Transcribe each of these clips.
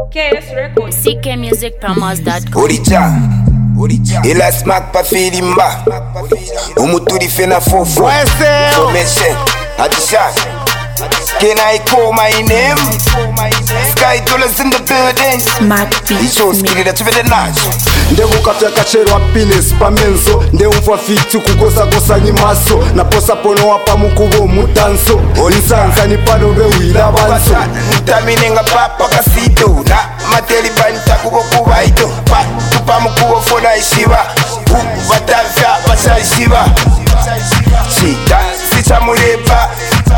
KS Records. CKmusicpromos.com. Oricha ila smack pa filimba umuturi fena fofo formation Adishan. Can I call my name? Sky dollars in the building. Smack beat. Show skili da tubede nacho. Ndekukapya kachero happiness pamenso ndeumva fitu kukosakosa nyimaso naposa pono wapa mukubo mutanso olisanza ni pano bewila banso Taminenga papa kasito na mateli banta kubo kubaito pa tupa mukubo fona ishiba batavya basa ishiba chita sichamulepa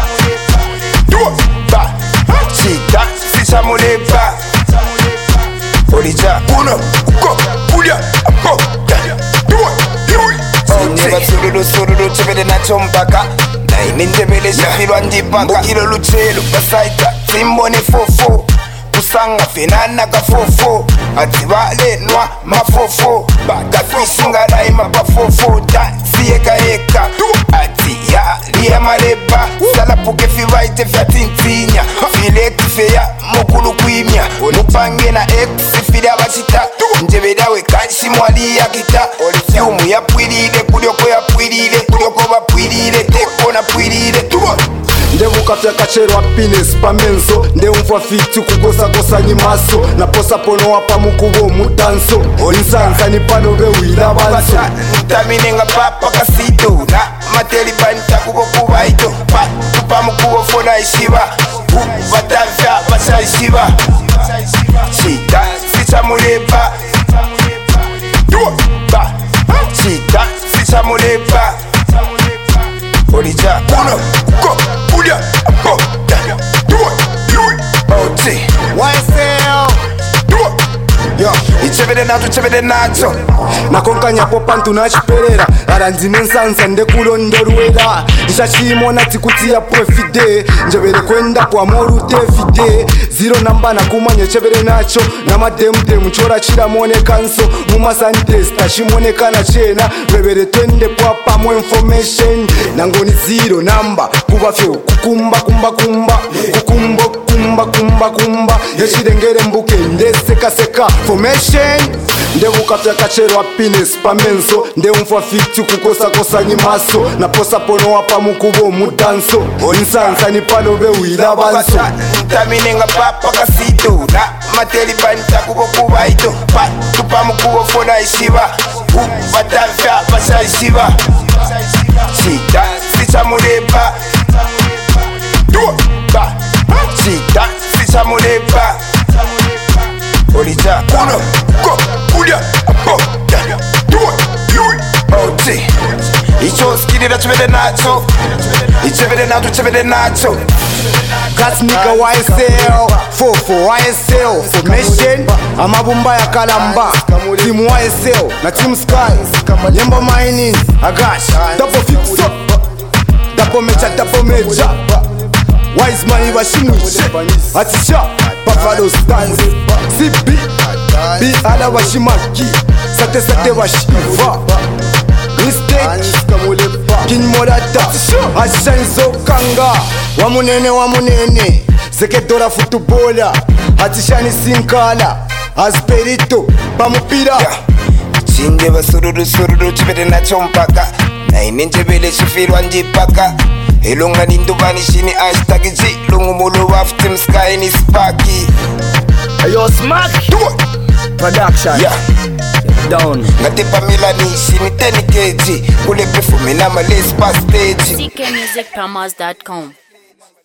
ba chita sichamulepa Oricha uno uko ulia apo Neva sururu chebede na chompaka na inintebele shafirwa njipaka Mbukilo luchelo basaita simbone fofo Kusanga fenana kafofo Atibale nwa mafofo Baka fishinga raima pafofo Da siyeka eka Ati ya liya maleba Salapuke fivaite vya tintinya Fileti feya mukulu kuimya Nupange na eksi fida bachita Njebedawe kanshi mwali ya kita Yumu ya pwilile kulioko ya pwilile Kulioko ba pwilile teko na pwilile Tuwa ndekukapya kachero happiness pamenso ndeumva fitu kukosakosa nyimaso naposa pono wapa mukubo mutanso olisanza ni pano bewila banso Taminenga papa kasito na mateli banta kubo kubaito pa tupa mukubo fona ishiba batavya basa ishiba chita sichamulepa ba chita sichamulepa Oricha uno uko ulia apo Oti YSL Yo, ichebede nacho nakonkanya popantu nachiperera aranzine nsansa ndekulondolwera nshachimona tikutiya profide njebere kwenda kwa moru tefide zero namba nakumanya chebere nacho namademudemu chora chiramonekanso mumasantesta chimonekana chena bebere twende pwapa mu information nangoni zero namba kubafyo kukumba yechirengere mbuke ndesekaseka formation ndekukapya kachero happiness pamenso ndeumva fitu kukosakosa nyimaso naposa pono wapa mukubo mutanso olisanza ni pano bewila banso Taminenga papa kasito na mateli banta kubo kubaito pa tupa mukubo fona ishiba batavya basa ishiba chita sichamulepa ba chita sichamulepa Oricha uno uko ulia apo Oti icho skili da tubede nacho Ichebede nacho Gas nigga YSL Fofo YSL formation amabumba ya kalamba Team YSL na Team Sky Nyemba mining Agash Double fix up Double mecha Wise money washimushe Atisha Buffalo stands CB B ala washimaki Sate washiva Mistake King Morata Ashanzo Kanga Wamunene Sekedora futubola Atishani Sinkala Asperito Pamupira Chinde basururu chibede na chompaka na inenjebele shifirwa njipaka Elonga nindubani shini hashtag G Lungu mulu waf Team Sky ni Sparky Ayo Smack Production Down Ngatepa milani shini 10 kg Kule performe na males pa stage CKmusicpromos.com.